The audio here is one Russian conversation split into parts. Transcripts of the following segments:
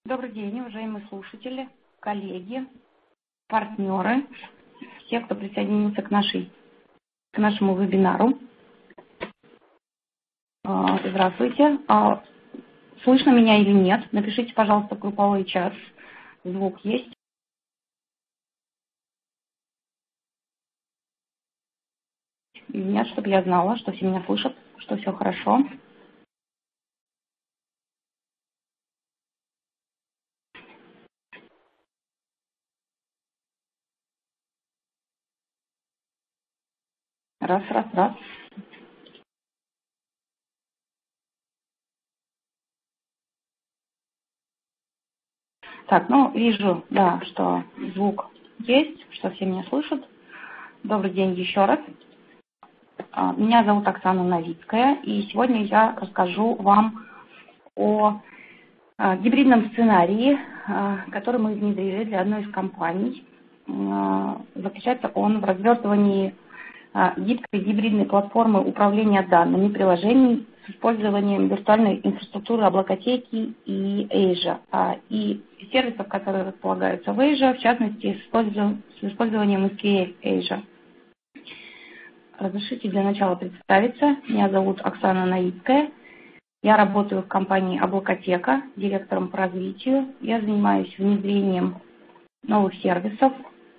Добрый день, уважаемые слушатели, коллеги, партнеры, все, кто присоединился к нашему вебинару. Здравствуйте. Слышно меня или нет? Напишите, пожалуйста, в групповой чат. Звук есть? Или нет, чтобы я знала, что все меня слышат, что все хорошо. Раз. Так, вижу, да, что звук есть, что все меня слышат. Добрый день еще раз. Меня зовут Оксана Новицкая, и сегодня я расскажу вам о гибридном сценарии, который мы внедрили для одной из компаний. Заключается он в развертывании гибкой гибридной платформы управления данными приложений с использованием виртуальной инфраструктуры облакотеки и Azure, и сервисов, которые располагаются в Azure, в частности, с использованием SQL Azure. Разрешите для начала представиться. Меня зовут Оксана Новицкая. Я работаю в компании Облакотека, директором по развитию. Я занимаюсь внедрением новых сервисов,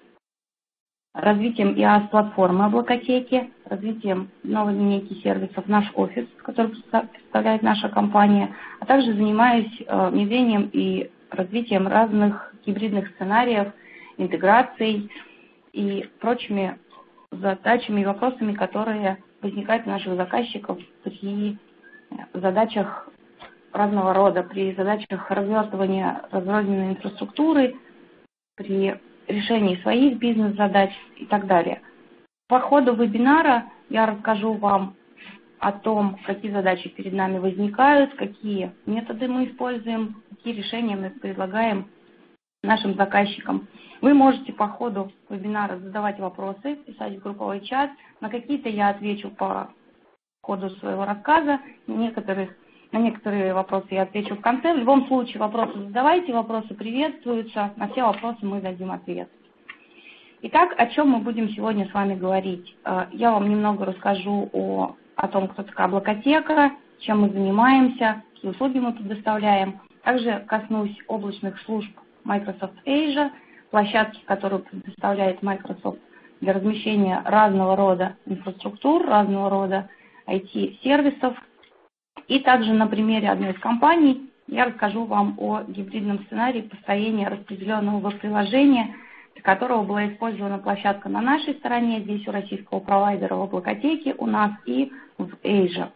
развитием IaaS-платформы Облакотеки, развитием новой линейки сервисов «Наш офис», который представляет наша компания, а также занимаюсь внедрением и развитием разных гибридных сценариев, интеграций и прочими задачами и вопросами, которые возникают у наших заказчиков при задачах разного рода, при задачах развертывания разрозненной инфраструктуры, при решении своих бизнес-задач и так далее. По ходу вебинара я расскажу вам о том, какие задачи перед нами возникают, какие методы мы используем, какие решения мы предлагаем нашим заказчикам. Вы можете по ходу вебинара задавать вопросы, писать в групповой чат. На какие-то я отвечу по ходу своего рассказа, на некоторые вопросы я отвечу в конце. В любом случае вопросы задавайте, вопросы приветствуются, на все вопросы мы дадим ответ. Итак, о чем мы будем сегодня с вами говорить? Я вам немного расскажу о том, кто такая Облакотека, чем мы занимаемся, какие услуги мы предоставляем. Также коснусь облачных служб Microsoft Azure, площадки, которую предоставляет Microsoft для размещения разного рода инфраструктур, разного рода IT-сервисов. И также на примере одной из компаний я расскажу вам о гибридном сценарии построения распределенного веб-приложения, для которого была использована площадка на нашей стороне, здесь у российского провайдера в Облакотеке у нас и в Azure.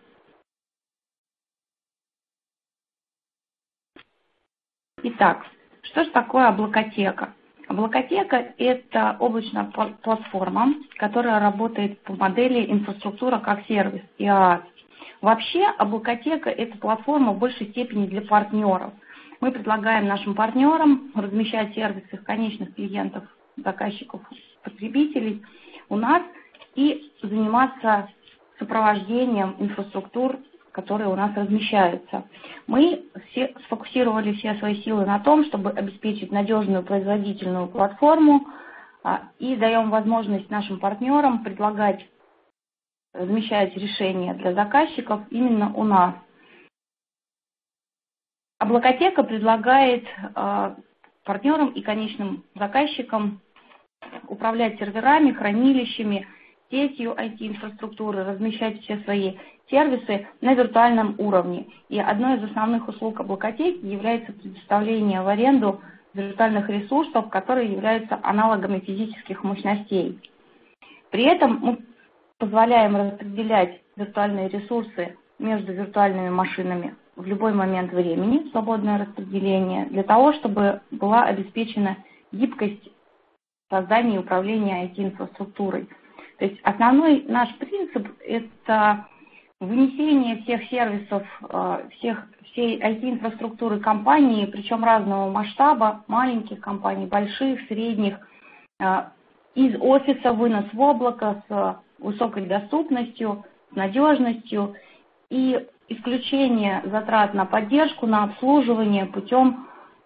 Итак, что же такое Облакотека? Облакотека – это облачная платформа, которая работает по модели инфраструктура как сервис, IaaS. Вообще, Облакотека – это платформа в большей степени для партнеров. Мы предлагаем нашим партнерам размещать сервисы конечных клиентов, заказчиков, потребителей у нас и заниматься сопровождением инфраструктур, которые у нас размещаются. Мы сфокусировали все свои силы на том, чтобы обеспечить надежную производительную платформу и даем возможность нашим партнерам предлагать, размещать решения для заказчиков именно у нас. Облакотека предлагает партнерам и конечным заказчикам управлять серверами, хранилищами, сетью IT-инфраструктуры, размещать все свои сервисы на виртуальном уровне. И одной из основных услуг Облакотеки является предоставление в аренду виртуальных ресурсов, которые являются аналогами физических мощностей. При этом мы позволяем распределять виртуальные ресурсы между виртуальными машинами в любой момент времени, свободное распределение, для того, чтобы была обеспечена гибкость создания и управления IT-инфраструктурой. То есть основной наш принцип – это вынесение всех сервисов, всей IT-инфраструктуры компании, причем разного масштаба, маленьких компаний, больших, средних, из офиса вынос в облако с высокой доступностью, с надежностью и исключение затрат на поддержку, на обслуживание путем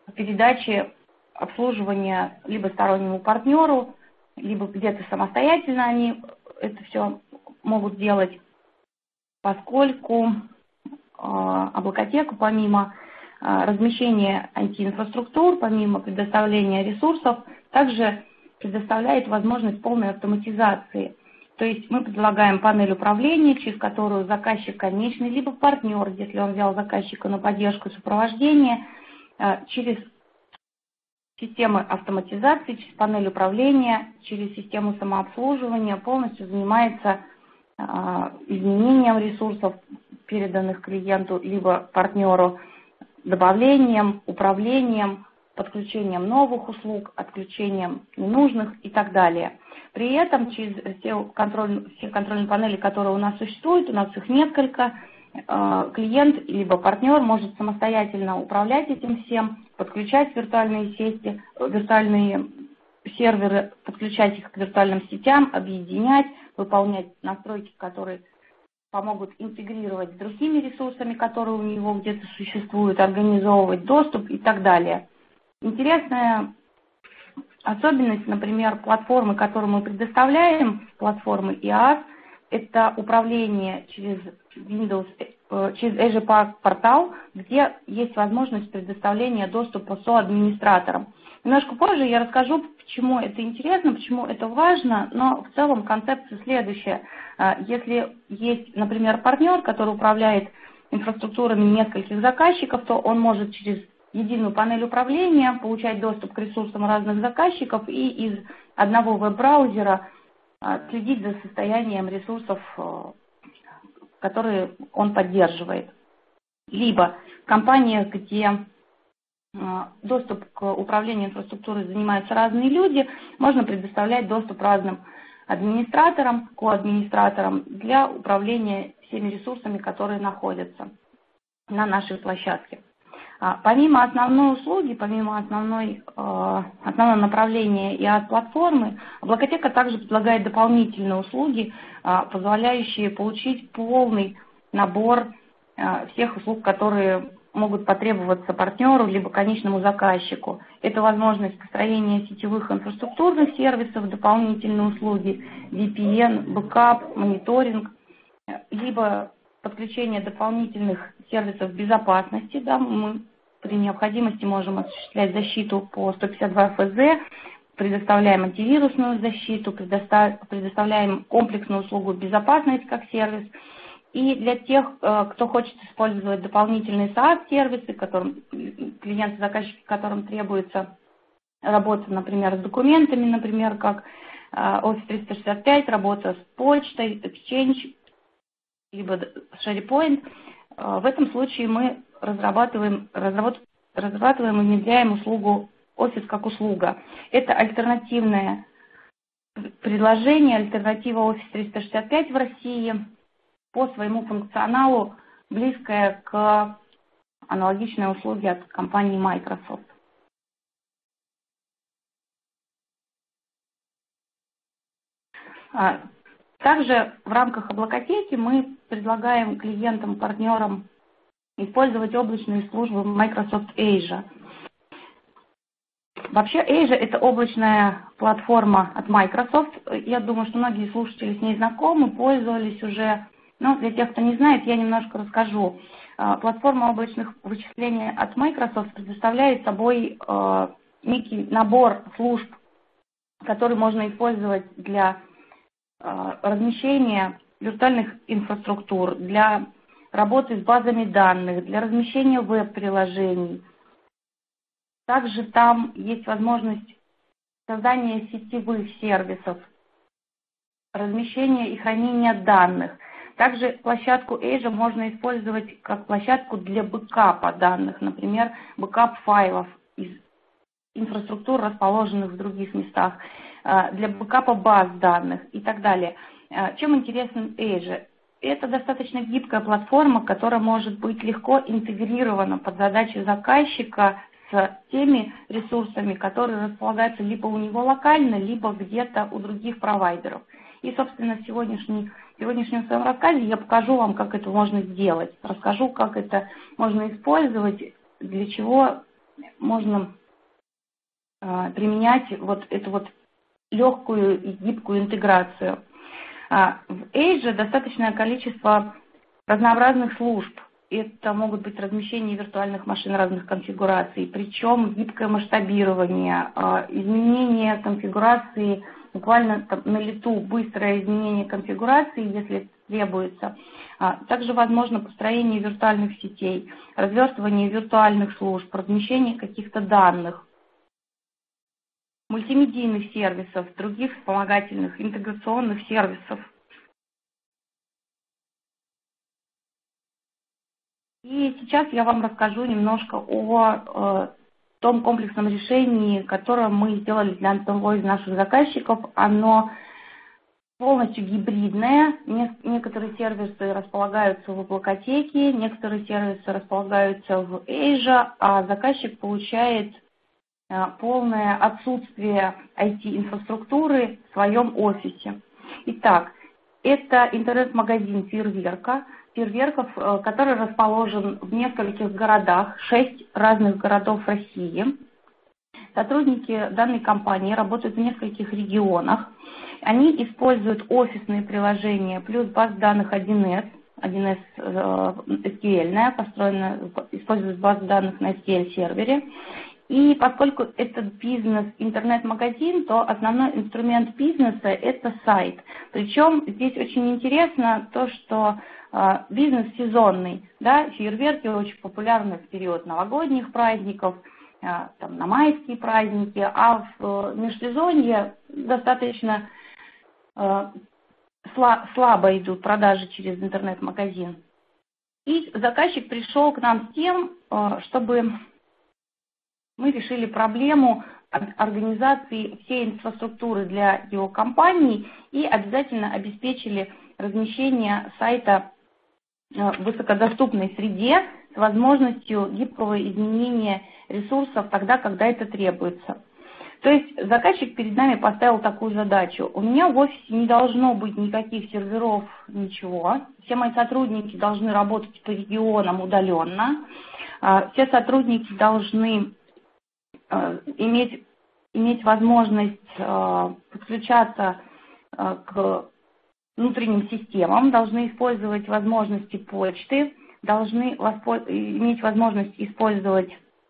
передачи обслуживания либо стороннему партнеру, либо где-то самостоятельно они это все могут делать, поскольку Облакотека помимо размещения IT-инфраструктур, помимо предоставления ресурсов, также предоставляет возможность полной автоматизации. То есть мы предлагаем панель управления, через которую заказчик конечный, либо партнер, если он взял заказчика на поддержку и сопровождение, через системы автоматизации, через панель управления, через систему самообслуживания полностью занимается изменением ресурсов, переданных клиенту либо партнеру, добавлением, управлением, подключением новых услуг, отключением ненужных и так далее. При этом через все контрольные панели, которые у нас существуют, у нас их несколько, клиент либо партнер может самостоятельно управлять этим всем, подключать виртуальные сети, виртуальные серверы, подключать их к виртуальным сетям, объединять, выполнять настройки, которые помогут интегрировать с другими ресурсами, которые у него где-то существуют, организовывать доступ и так далее. Интересная особенность, например, платформы, которую мы предоставляем, платформы IaaS, это управление через Windows, через Azure Park портал, где есть возможность предоставления доступа соадминистраторам. Немножко позже я расскажу, почему это интересно, почему это важно, но в целом концепция следующая. Если есть, например, партнер, который управляет инфраструктурами нескольких заказчиков, то он может через единую панель управления получать доступ к ресурсам разных заказчиков и из одного веб-браузера следить за состоянием ресурсов, которые он поддерживает. Либо в компаниях, где доступ к управлению инфраструктурой занимаются разные люди, можно предоставлять доступ разным администраторам, коадминистраторам для управления всеми ресурсами, которые находятся на нашей площадке. Помимо основной услуги, помимо основного направления IaaS-платформы, Облакотека также предлагает дополнительные услуги, позволяющие получить полный набор всех услуг, которые могут потребоваться партнеру либо конечному заказчику. Это возможность построения сетевых инфраструктурных сервисов, дополнительные услуги, VPN, бэкап, мониторинг, либо подключение дополнительных сервисов безопасности. Да, мы при необходимости можем осуществлять защиту по 152 ФЗ, предоставляем антивирусную защиту, предоставляем комплексную услугу безопасность как сервис. И для тех, кто хочет использовать дополнительные SaaS-сервисы, клиенты, заказчики, которым требуется работа, например, с документами, например, как Office 365, работа с почтой, Exchange, либо SharePoint, в этом случае мы разрабатываем и внедряем услугу Office как услуга. Это альтернативное предложение, альтернатива Office 365 в России, по своему функционалу близкая к аналогичной услуге от компании Microsoft. Также в рамках Облакотеки мы предлагаем клиентам, партнерам использовать облачные службы Microsoft Azure. Вообще Azure – это облачная платформа от Microsoft. Я думаю, что многие слушатели с ней знакомы, пользовались уже. Но для тех, кто не знает, я немножко расскажу. Платформа облачных вычислений от Microsoft предоставляет собой некий набор служб, который можно использовать для размещения виртуальных инфраструктур, для работы с базами данных, для размещения веб-приложений. Также там есть возможность создания сетевых сервисов, размещения и хранения данных. Также площадку Azure можно использовать как площадку для бэкапа данных, например, бэкап файлов из инфраструктур, расположенных в других местах, для бэкапа баз данных и так далее. Чем интересен Azure? Это достаточно гибкая платформа, которая может быть легко интегрирована под задачи заказчика с теми ресурсами, которые располагаются либо у него локально, либо где-то у других провайдеров. И, собственно, в сегодняшнем своем рассказе я покажу вам, как это можно сделать. Расскажу, как это можно использовать, для чего можно применять вот эту вот легкую и гибкую интеграцию. В Azure достаточное количество разнообразных служб. Это могут быть размещение виртуальных машин разных конфигураций, причем гибкое масштабирование, изменение конфигурации, буквально на лету быстрое изменение конфигурации, если требуется. Также возможно построение виртуальных сетей, развертывание виртуальных служб, размещение каких-то данных, мультимедийных сервисов, других вспомогательных интеграционных сервисов. И сейчас я вам расскажу немножко о том комплексном решении, которое мы сделали для одного из наших заказчиков. Оно полностью гибридное. Некоторые сервисы располагаются в облакотеке, некоторые сервисы располагаются в Azure, а заказчик получает полное отсутствие IT-инфраструктуры в своем офисе. Итак, это интернет-магазин Фейерверка, который расположен в нескольких городах, 6 разных городов России. Сотрудники данной компании работают в нескольких регионах. Они используют офисные приложения плюс баз данных 1С SQL, используют базу данных на SQL-сервере. И поскольку это бизнес, интернет-магазин, то основной инструмент бизнеса – это сайт. Причем здесь очень интересно то, что бизнес сезонный. Да, фейерверки очень популярны в период новогодних праздников, там, на майские праздники, а в межсезонье достаточно слабо идут продажи через интернет-магазин. И заказчик пришел к нам с тем, чтобы мы решили проблему организации всей инфраструктуры для его компании и обязательно обеспечили размещение сайта в высокодоступной среде с возможностью гибкого изменения ресурсов тогда, когда это требуется. То есть заказчик перед нами поставил такую задачу. У меня в офисе не должно быть никаких серверов, ничего. Все мои сотрудники должны работать по регионам удаленно. Все сотрудники должны иметь возможность подключаться к внутренним системам, должны использовать возможности почты, должны иметь возможность использовать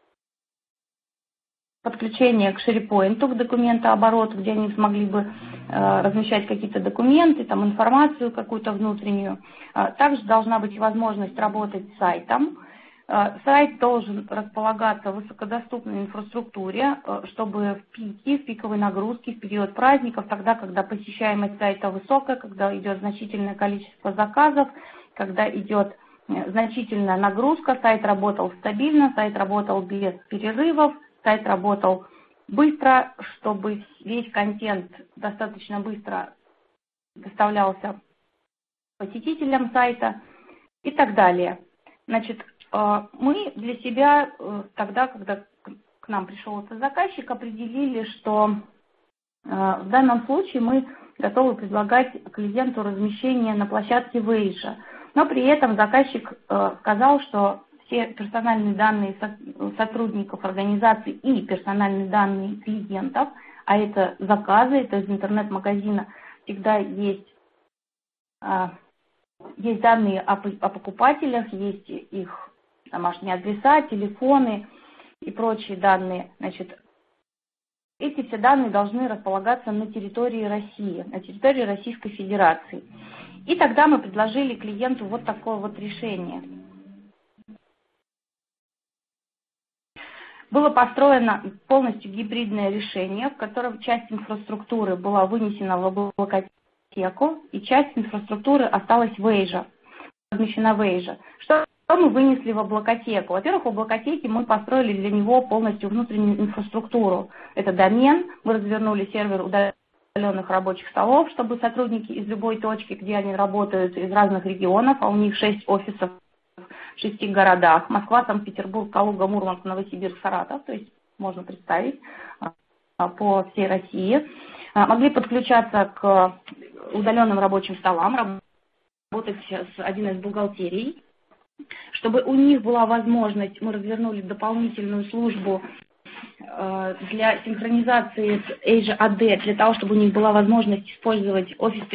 подключение к SharePoint, к документообороту, где они смогли бы размещать какие-то документы, там, информацию какую-то внутреннюю. Также должна быть возможность работать с сайтом. Сайт должен располагаться в высокодоступной инфраструктуре, чтобы в пиковой нагрузки, в период праздников, тогда, когда посещаемость сайта высокая, когда идет значительное количество заказов, когда идет значительная нагрузка, сайт работал стабильно, сайт работал без перерывов, сайт работал быстро, чтобы весь контент достаточно быстро доставлялся посетителям сайта и так далее. Значит, мы для себя тогда, когда к нам пришел этот заказчик, определили, что в данном случае мы готовы предлагать клиенту размещение на площадке в Azure. Но при этом заказчик сказал, что все персональные данные сотрудников организации и персональные данные клиентов, а это заказы, это из интернет-магазина, всегда есть данные о покупателях, есть их домашние адреса, телефоны и прочие данные. Значит, эти все данные должны располагаться на территории России, на территории Российской Федерации. И тогда мы предложили клиенту вот такое вот решение. Было построено полностью гибридное решение, в котором часть инфраструктуры была вынесена в облакотеку, и часть инфраструктуры осталась в Azure, размещена в Azure. Что мы вынесли в облакотеку? Во-первых, в облакотеке мы построили для него полностью внутреннюю инфраструктуру. Это домен, мы развернули сервер удаленных рабочих столов, чтобы сотрудники из любой точки, где они работают, из разных регионов, а у них 6 офисов в 6 городах: Москва, Санкт-Петербург, Калуга, Мурманск, Новосибирск, Саратов, то есть можно представить, по всей России, могли подключаться к удаленным рабочим столам, работать с один из бухгалтерий, Чтобы у них была возможность, мы развернули дополнительную службу для синхронизации с Azure AD, для того, чтобы у них была возможность использовать Office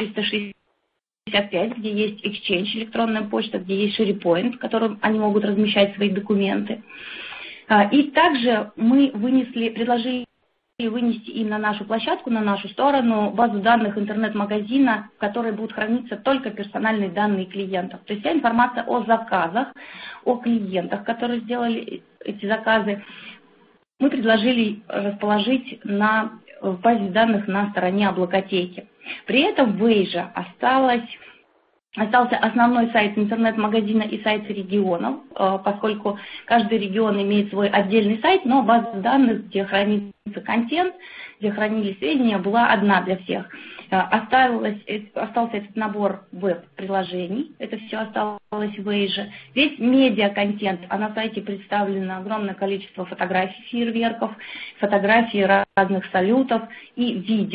365, где есть Exchange, электронная почта, где есть SharePoint, в котором они могут размещать свои документы. И также мы предложили вынести им на нашу площадку, на нашу сторону, базу данных интернет-магазина, в которой будут храниться только персональные данные клиентов. То есть вся информация о заказах, о клиентах, которые сделали эти заказы, мы предложили расположить в базе данных на стороне облакотеки. При этом в Azure остался основной сайт интернет-магазина и сайт регионов, поскольку каждый регион имеет свой отдельный сайт, но база данных, где хранится контент, где хранились сведения, была одна для всех. Остался этот набор веб-приложений, это все осталось в Azure. Весь медиа-контент, а на сайте представлено огромное количество фотографий фейерверков, фотографий разных салютов и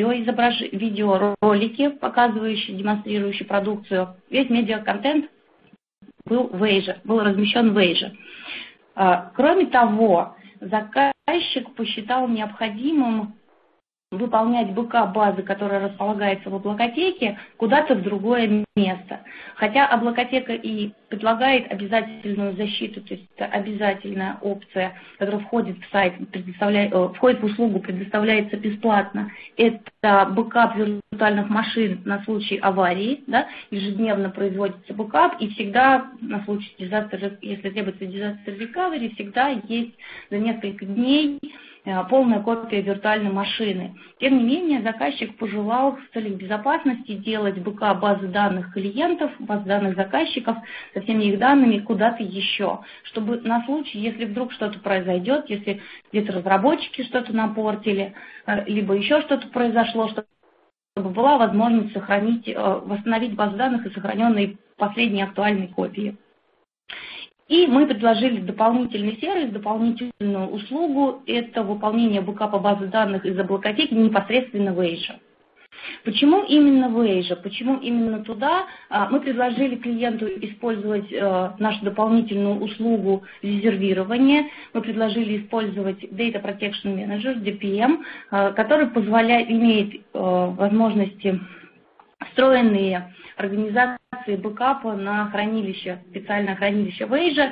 видеоролики, показывающие, демонстрирующие продукцию. Весь медиа-контент был размещен в Azure. Кроме того, заказчик посчитал необходимым выполнять бэкап базы, которая располагается в облакотеке, куда-то в другое место. Хотя облакотека и предлагает обязательную защиту, то есть это обязательная опция, которая входит в сайт, входит в услугу, предоставляется бесплатно. Это бэкап виртуальных машин на случай аварии, да, ежедневно производится бэкап, и всегда на случай если требуется disaster recovery, всегда есть за несколько дней полная копия виртуальной машины. Тем не менее, заказчик пожелал с целью безопасности делать бэкап базы данных клиентов, баз данных заказчиков со всеми их данными куда-то еще, чтобы на случай, если вдруг что-то произойдет, если где-то разработчики что-то напортили, либо еще что-то произошло, чтобы была возможность восстановить базу данных и сохраненные последние актуальные копии. И мы предложили дополнительный сервис, дополнительную услугу, это выполнение бэкапа базы данных из облакотеки непосредственно в Azure. Почему именно в Azure? Почему именно туда? Мы предложили клиенту использовать нашу дополнительную услугу резервирования. Мы предложили использовать Data Protection Manager, DPM, который имеет возможности встроенные организации бэкапа на специальное хранилище в Azure.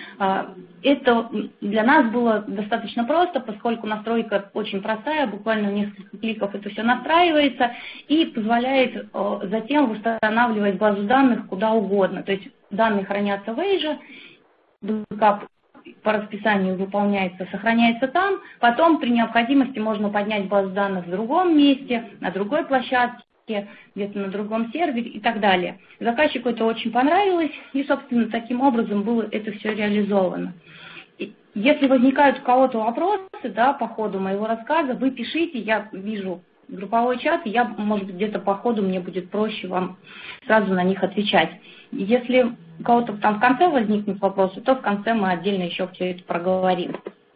Это для нас было достаточно просто, поскольку настройка очень простая, буквально в несколько кликов это все настраивается и позволяет затем восстанавливать базу данных куда угодно. То есть данные хранятся в Azure, бэкап по расписанию выполняется, сохраняется там, потом при необходимости можно поднять базу данных в другом месте, на другой площадке, где-то на другом сервере и так далее. Заказчику это очень понравилось, и, собственно, таким образом было это все реализовано. Если возникают у кого-то вопросы, да, по ходу моего рассказа, вы пишите, я вижу групповой чат, и я, может быть, где-то по ходу мне будет проще вам сразу на них отвечать. Если у кого-то там в конце возникнут вопросы, то в конце мы отдельно еще все это проговорим.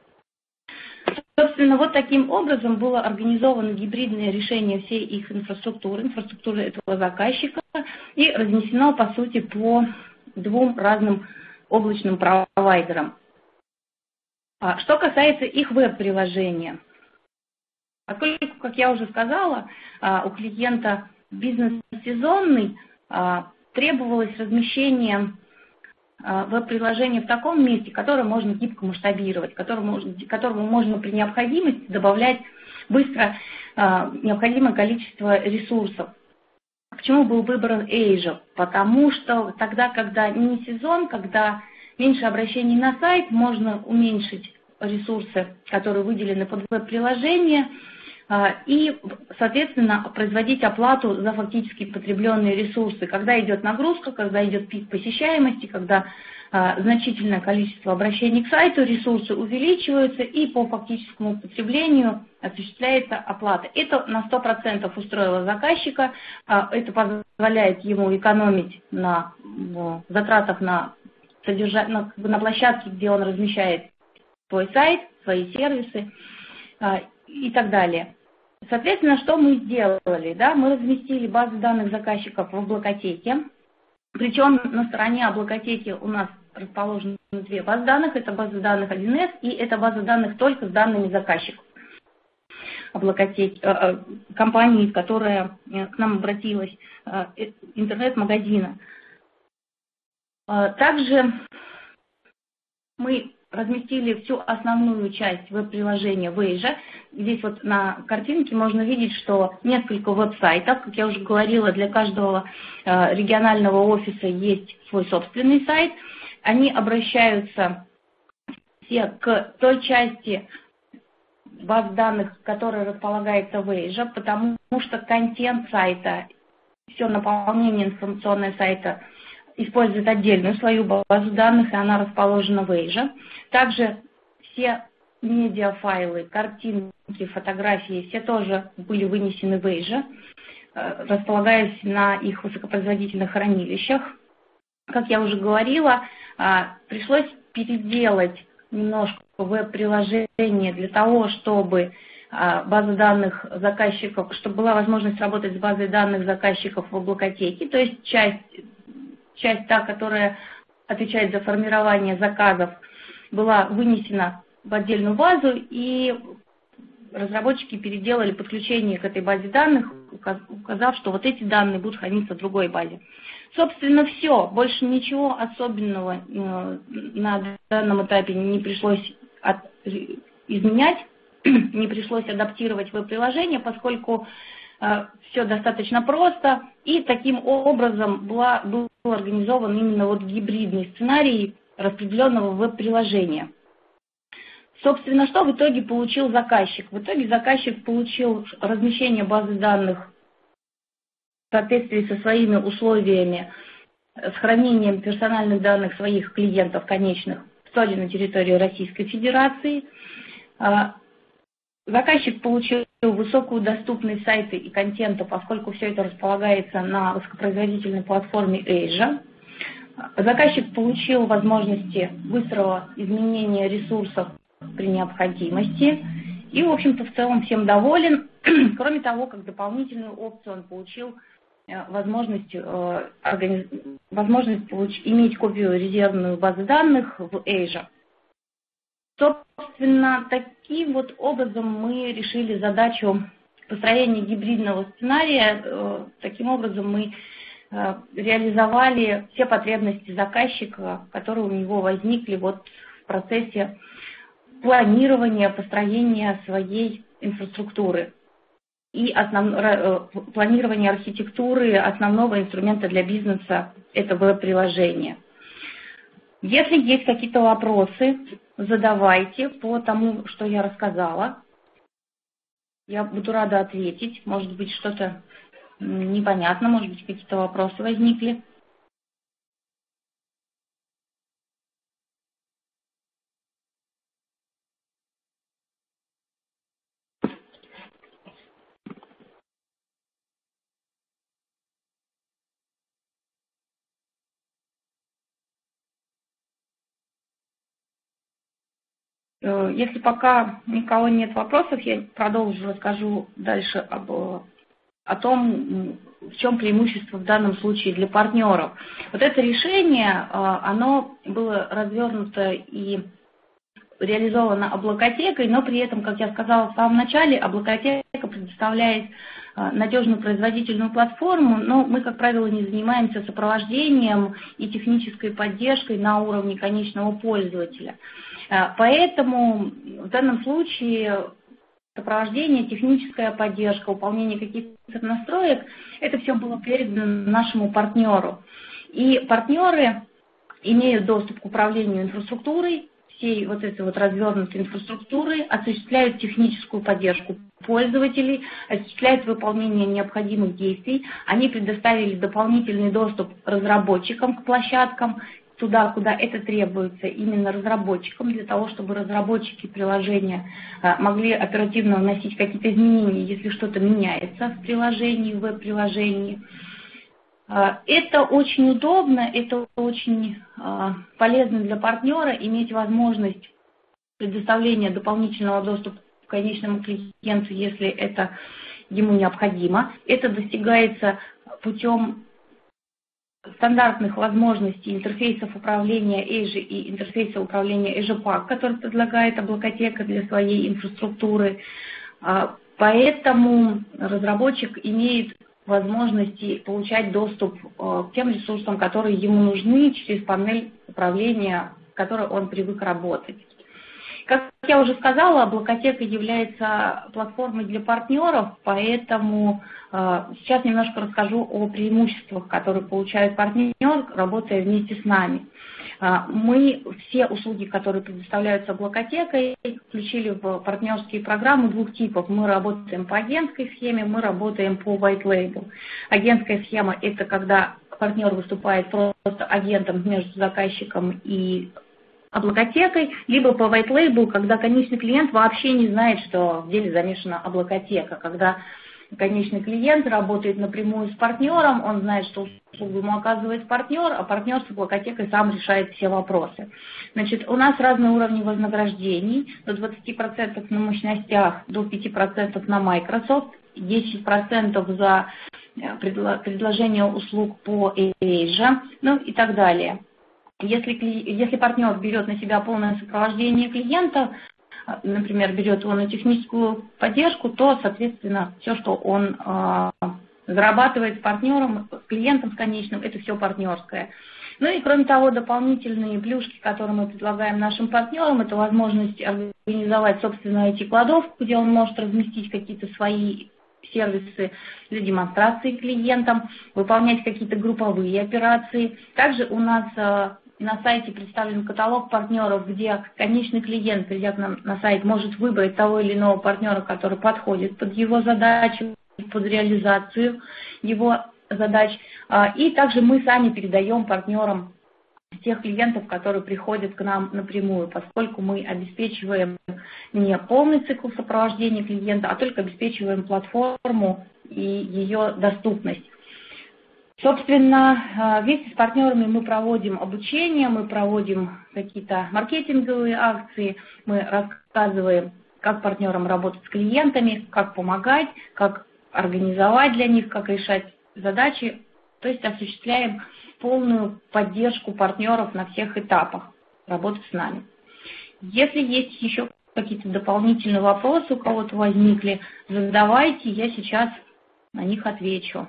Собственно, вот таким образом было организовано гибридное решение всей их инфраструктуры этого заказчика, и разнесено, по сути, по двум разным облачным провайдерам. Что касается их веб-приложения, поскольку, как я уже сказала, у клиента бизнес сезонный, требовалось размещение веб-приложение в таком месте, которое можно гибко масштабировать, которому можно при необходимости добавлять быстро необходимое количество ресурсов. Почему был выбран Azure? Потому что тогда, когда не сезон, когда меньше обращений на сайт, можно уменьшить ресурсы, которые выделены под веб-приложение, и, соответственно, производить оплату за фактически потребленные ресурсы. Когда идет нагрузка, когда идет пик посещаемости, когда значительное количество обращений к сайту, ресурсы увеличиваются, и по фактическому потреблению осуществляется оплата. Это на 100% устроило заказчика, это позволяет ему экономить на затратах на площадке, где он размещает свой сайт, свои сервисы и так далее. Соответственно, что мы сделали? Да? Мы разместили базы данных заказчиков в облакотеке, причем на стороне облакотеки у нас расположены две базы данных. Это база данных 1С и это база данных только с данными заказчиков компании, которая к нам обратилась, интернет-магазина. Также мы разместили всю основную часть веб-приложения в Azure. Здесь вот на картинке можно видеть, что несколько веб-сайтов, как я уже говорила, для каждого регионального офиса есть свой собственный сайт. Они обращаются все к той части баз данных, которая располагается в Azure, потому что контент сайта, все наполнение информационного сайта использует отдельную свою базу данных, и она расположена в Azure. Также все медиафайлы, картинки, фотографии, все тоже были вынесены в Azure, располагаясь на их высокопроизводительных хранилищах. Как я уже говорила, пришлось переделать немножко веб-приложение для того, чтобы база данных заказчиков, чтобы была возможность работать с базой данных заказчиков в облакотеке, то есть часть та, которая отвечает за формирование заказов, была вынесена в отдельную базу, и разработчики переделали подключение к этой базе данных, указав, что вот эти данные будут храниться в другой базе. Собственно, все. Больше ничего особенного на данном этапе не пришлось изменять, не пришлось адаптировать веб-приложение, поскольку все достаточно просто, и таким образом был организован именно вот гибридный сценарий распределенного веб-приложения. Собственно, что в итоге получил заказчик? В итоге заказчик получил размещение базы данных в соответствии со своими условиями с хранением персональных данных своих клиентов конечных тоже на территории Российской Федерации. Заказчик получил высокую доступность сайта и контента, поскольку все это располагается на высокопроизводительной платформе Azure. Заказчик получил возможности быстрого изменения ресурсов при необходимости. И, в общем-то, в целом всем доволен. Кроме того, как дополнительную опцию он получил возможность иметь копию резервную базы данных в Azure. Собственно, таким вот образом мы решили задачу построения гибридного сценария. Таким образом мы реализовали все потребности заказчика, которые у него возникли вот в процессе планирования, построения своей инфраструктуры и планирования архитектуры основного инструмента для бизнеса – это веб-приложение. Если есть какие-то вопросы, задавайте по тому, что я рассказала. Я буду рада ответить. Может быть, что-то непонятно, может быть, какие-то вопросы возникли. Если пока никого нет вопросов, я продолжу, расскажу дальше о том, в чем преимущество в данном случае для партнеров. Вот это решение, оно было развернуто и реализовано облакотекой, но при этом, как я сказала в самом начале, облакотека предоставляет надежную производительную платформу, но мы, как правило, не занимаемся сопровождением и технической поддержкой на уровне конечного пользователя. Поэтому в данном случае сопровождение, техническая поддержка, выполнение каких-то настроек, это все было передано нашему партнеру. И партнеры имеют доступ к управлению инфраструктурой, всей вот этой вот развернутой инфраструктуры, осуществляют техническую поддержку пользователей, осуществляют выполнение необходимых действий. Они предоставили дополнительный доступ разработчикам к площадкам, туда, куда это требуется, именно разработчикам, для того, чтобы разработчики приложения могли оперативно вносить какие-то изменения, если что-то меняется в приложении, в веб-приложении. Это очень удобно, это очень полезно для партнера иметь возможность предоставления дополнительного доступа к конечному клиенту, если это ему необходимо. Это достигается путем стандартных возможностей интерфейсов управления Azure и интерфейса управления Azure Pack, который предлагает Облакотека для своей инфраструктуры. Поэтому разработчик имеет возможности получать доступ к тем ресурсам, которые ему нужны через панель управления, с которой он привык работать. Как я уже сказала, Облакотека является платформой для партнеров, поэтому сейчас немножко расскажу о преимуществах, которые получает партнер, работая вместе с нами. Мы все услуги, которые предоставляются Облакотекой, включили в партнерские программы двух типов. Мы работаем по агентской схеме, мы работаем по white label. Агентская схема – это когда партнер выступает просто агентом между заказчиком и Облакотекой, либо по white label, когда конечный клиент вообще не знает, что в деле замешана Облакотека, когда конечный клиент работает напрямую с партнером, он знает, что услугу ему оказывает партнер, а партнер с Облакотекой сам решает все вопросы. Значит, у нас разные уровни вознаграждений, до 20% на мощностях, до 5% на Microsoft, 10% за предложение услуг по Azure, ну и так далее. Если партнер берет на себя полное сопровождение клиента, например, берет его на техническую поддержку, то, соответственно, все, что он зарабатывает с партнером, с клиентом, с конечным, это все партнерское. Ну и кроме того, дополнительные плюшки, которые мы предлагаем нашим партнерам, это возможность организовать собственную IT-кладовку, где он может разместить какие-то свои сервисы для демонстрации клиентам, выполнять какие-то групповые операции. Также у нас на сайте представлен каталог партнеров, где конечный клиент, придя к нам на сайт, может выбрать того или иного партнера, который подходит под его задачу, под реализацию его задач. И также мы сами передаем партнерам тех клиентов, которые приходят к нам напрямую, поскольку мы обеспечиваем не полный цикл сопровождения клиента, а только обеспечиваем платформу и ее доступность. Собственно, вместе с партнерами мы проводим обучение, мы проводим какие-то маркетинговые акции, мы рассказываем, как партнерам работать с клиентами, как помогать, как организовать для них, как решать задачи, то есть осуществляем полную поддержку партнеров на всех этапах работы с нами. Если есть еще какие-то дополнительные вопросы у кого-то возникли, задавайте, я сейчас на них отвечу.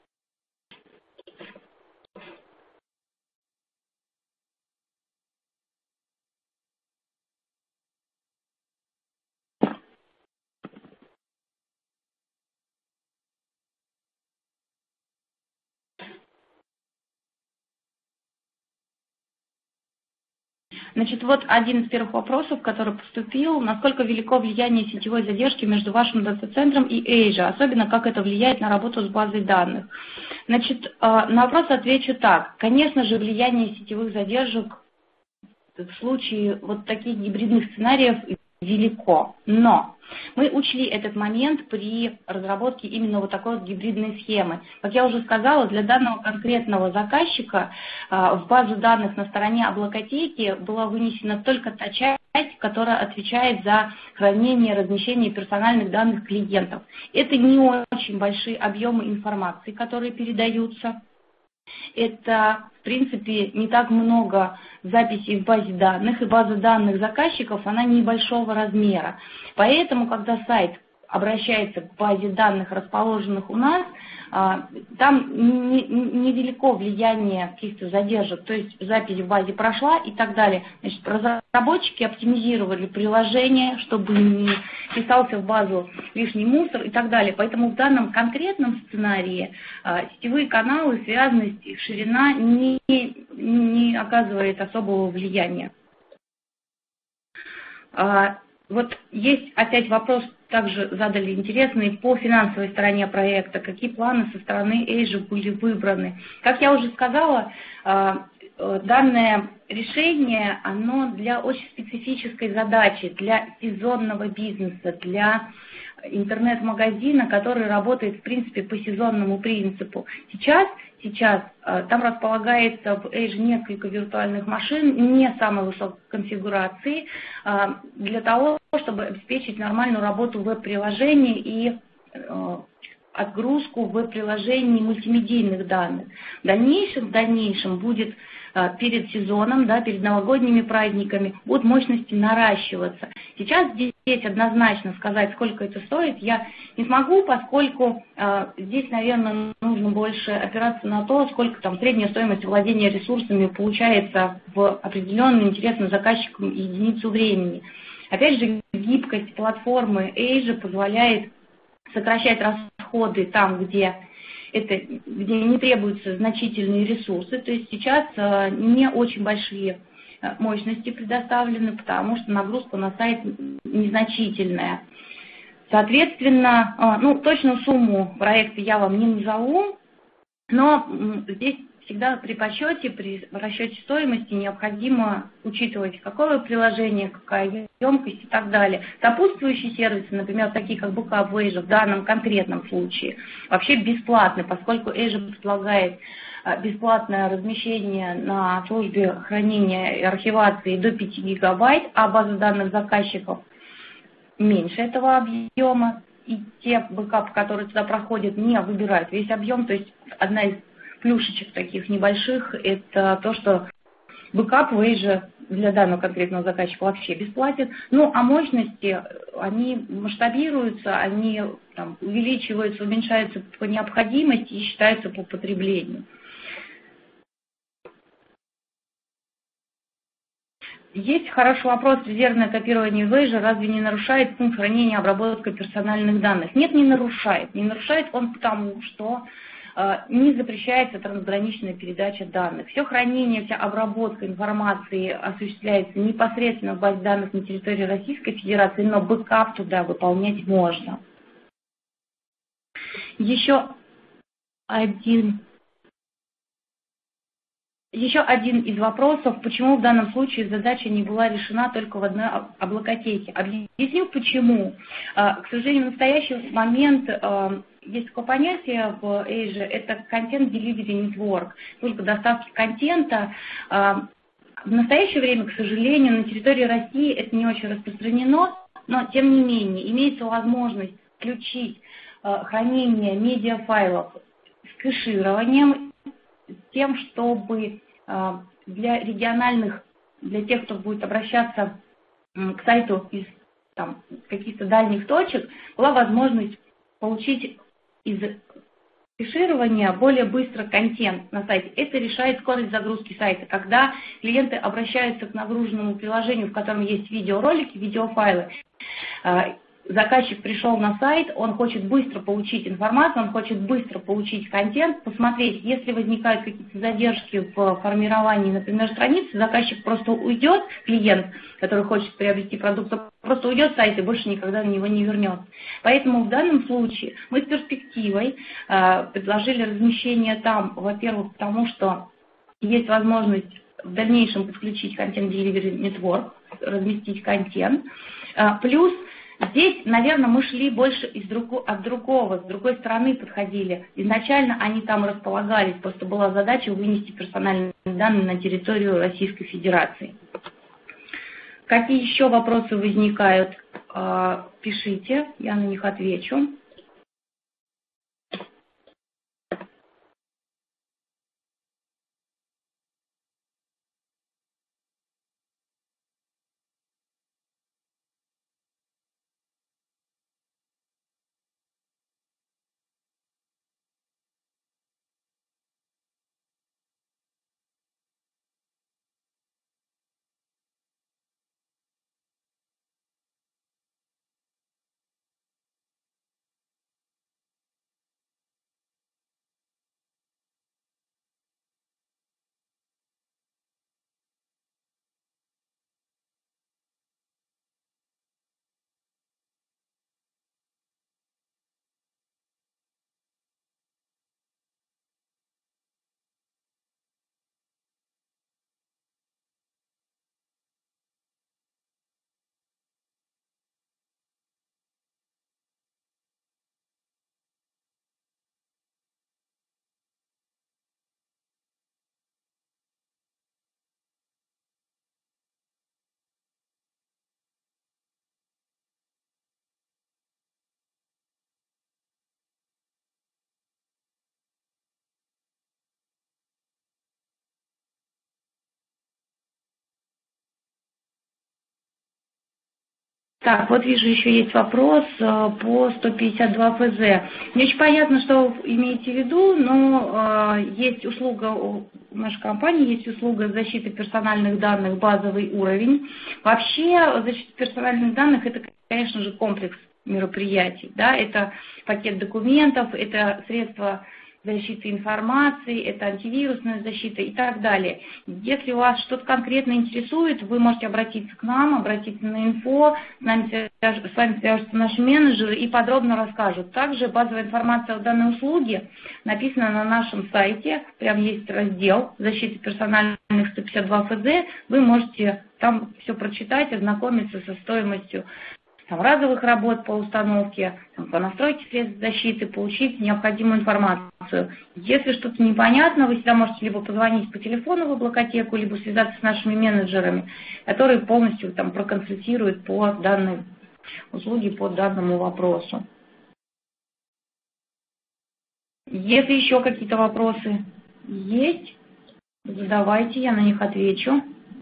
Значит, вот один из первых вопросов, который поступил. Насколько велико влияние сетевой задержки между вашим дата-центром и Azure, особенно как это влияет на работу с базой данных? Значит, на вопрос отвечу так. Конечно же, влияние сетевых задержек в случае вот таких гибридных сценариев велико, но мы учли этот момент при разработке именно вот такой вот гибридной схемы. Как я уже сказала, для данного конкретного заказчика в базу данных на стороне Облакотеки была вынесена только та часть, которая отвечает за хранение, размещение персональных данных клиентов. Это не очень большие объемы информации, которые передаются. Это, в принципе, не так много записей в базе данных, и база данных заказчиков, она небольшого размера. Поэтому, когда сайт обращается к базе данных, расположенных у нас, там невелико влияние каких-то задержек, то есть запись в базе прошла и так далее. Значит, разработчики оптимизировали приложение, чтобы не писался в базу лишний мусор и так далее. Поэтому в данном конкретном сценарии сетевые каналы, связанность, их ширина не оказывает особого влияния. Вот есть опять вопрос, также задали интересный, по финансовой стороне проекта. Какие планы со стороны Azure были выбраны? Как я уже сказала, данное решение, оно для очень специфической задачи, для сезонного бизнеса, для интернет-магазина, который работает, в принципе, по сезонному принципу. Сейчас там располагается в Azure несколько виртуальных машин не самой высокой конфигурации для того, чтобы обеспечить нормальную работу веб-приложений и отгрузку в приложении мультимедийных данных. В дальнейшем будет перед сезоном, да, перед новогодними праздниками будут мощности наращиваться. Сейчас здесь однозначно сказать, сколько это стоит, я не смогу, поскольку здесь, наверное, нужно больше опираться на то, сколько там средняя стоимость владения ресурсами получается в определенную интересную заказчикам единицу времени. Опять же, гибкость платформы Azure позволяет сокращать расходы там, где не требуются значительные ресурсы. То есть сейчас не очень большие мощности предоставлены, потому что нагрузка на сайт незначительная. Соответственно, точную сумму проекта я вам не назову, но здесь всегда при расчете стоимости необходимо учитывать, какое приложение, какая емкость и так далее. Сопутствующие сервисы, например, такие как Backup в Azure, в данном конкретном случае вообще бесплатны, поскольку Azure предлагает бесплатное размещение на службе хранения и архивации до 5 гигабайт, а база данных заказчиков меньше этого объема. И те бэкапы, которые туда проходят, не выбирают весь объем. То есть одна из плюшечек таких небольших, это то, что бэкап в Azure для данного конкретного заказчика вообще бесплатен. А мощности, они масштабируются, они увеличиваются, уменьшаются по необходимости и считаются по потреблению. Есть хороший вопрос, резервное копирование в Azure разве не нарушает пункт хранения и обработка персональных данных? Нет, не нарушает. Не нарушает он потому, что не запрещается трансграничная передача данных. Все хранение, вся обработка информации осуществляется непосредственно в базе данных на территории Российской Федерации, но бэкап туда выполнять можно. Еще один из вопросов, почему в данном случае задача не была решена только в одной облакотеке. Объясню почему. К сожалению, в настоящий момент есть такое понятие в Azure, это Content Delivery Network, служба доставки контента. В настоящее время, к сожалению, на территории России это не очень распространено, но тем не менее имеется возможность включить хранение медиафайлов с кэшированием, с тем, чтобы для тех, кто будет обращаться к сайту из каких-то дальних точек, была возможность получить из кэширования более быстро контент на сайте. Это решает скорость загрузки сайта. Когда клиенты обращаются к нагруженному приложению, в котором есть видеоролики, видеофайлы, заказчик пришел на сайт, он хочет быстро получить информацию, он хочет быстро получить контент, посмотреть, если возникают какие-то задержки в формировании, например, страницы, заказчик просто уйдет, клиент, который хочет приобрести продукт, просто уйдет с сайта и больше никогда на него не вернется. Поэтому в данном случае мы с перспективой предложили размещение там, во-первых, потому что есть возможность в дальнейшем подключить Content Delivery Network, разместить контент, плюс здесь, наверное, мы шли больше с другой стороны подходили. Изначально они там располагались, просто была задача вынести персональные данные на территорию Российской Федерации. Какие еще вопросы возникают, пишите, я на них отвечу. Так, вот вижу, еще есть вопрос по 152 ФЗ. Не очень понятно, что вы имеете в виду, но есть услуга у нашей компании, есть услуга защиты персональных данных, базовый уровень. Вообще, защита персональных данных – это, конечно же, комплекс мероприятий. Да? Это пакет документов, это средства защиты информации, это антивирусная защита и так далее. Если вас что-то конкретно интересует, вы можете обратиться к нам, обратиться на инфо, с вами свяжутся наши менеджеры и подробно расскажут. Также базовая информация о данной услуге написана на нашем сайте, прям есть раздел защиты персональных 152 ФЗ, вы можете там все прочитать, ознакомиться со стоимостью разовых работ по установке, по настройке средств защиты, получить необходимую информацию. Если что-то непонятно, вы всегда можете либо позвонить по телефону в облакотеку, либо связаться с нашими менеджерами, которые полностью проконсультируют по данной услуге, по данному вопросу. Если еще какие-то вопросы есть, задавайте, я на них отвечу.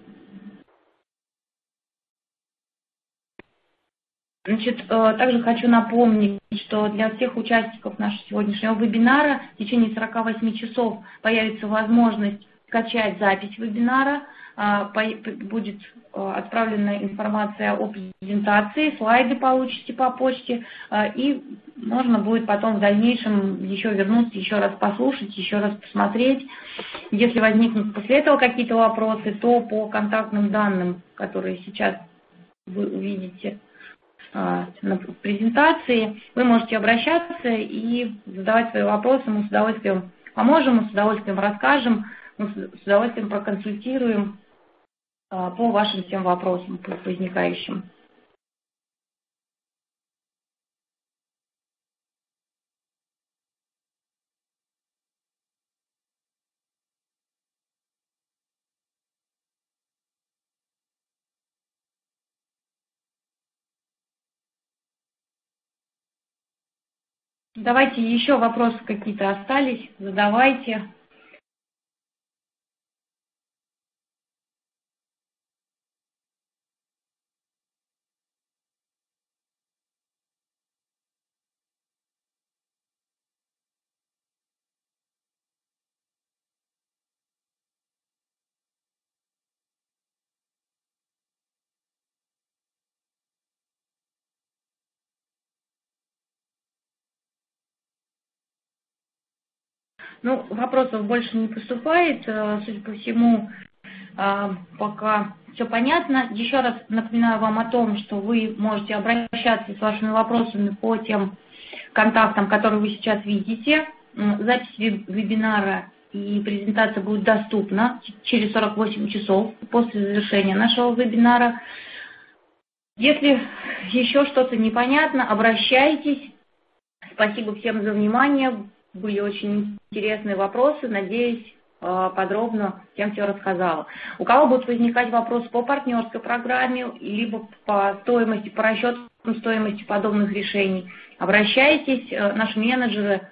Значит, также хочу напомнить, что для всех участников нашего сегодняшнего вебинара в течение 48 часов появится возможность скачать запись вебинара, будет отправлена информация о презентации, слайды получите по почте, и можно будет потом в дальнейшем еще вернуться, еще раз послушать, еще раз посмотреть. Если возникнут после этого какие-то вопросы, то по контактным данным, которые сейчас вы увидите на презентации, вы можете обращаться и задавать свои вопросы, мы с удовольствием поможем, мы с удовольствием расскажем, мы с удовольствием проконсультируем по вашим всем вопросам возникающим. Давайте еще вопросы какие-то остались, задавайте. Ну, вопросов больше не поступает, судя по всему, пока все понятно. Еще раз напоминаю вам о том, что вы можете обращаться с вашими вопросами по тем контактам, которые вы сейчас видите. Запись вебинара и презентация будет доступна через 48 часов после завершения нашего вебинара. Если еще что-то непонятно, обращайтесь. Спасибо всем за внимание. Были очень интересные вопросы. Надеюсь, подробно всем все рассказала. У кого будут возникать вопросы по партнерской программе, либо по стоимости, по расчету стоимости подобных решений, обращайтесь. Наши менеджеры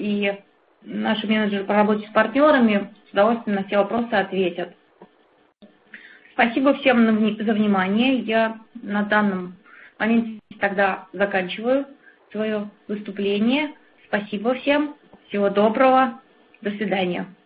по работе с партнерами с удовольствием на все вопросы ответят. Спасибо всем за внимание. Я на данном моменте тогда заканчиваю свое выступление. Спасибо всем. Всего доброго. До свидания.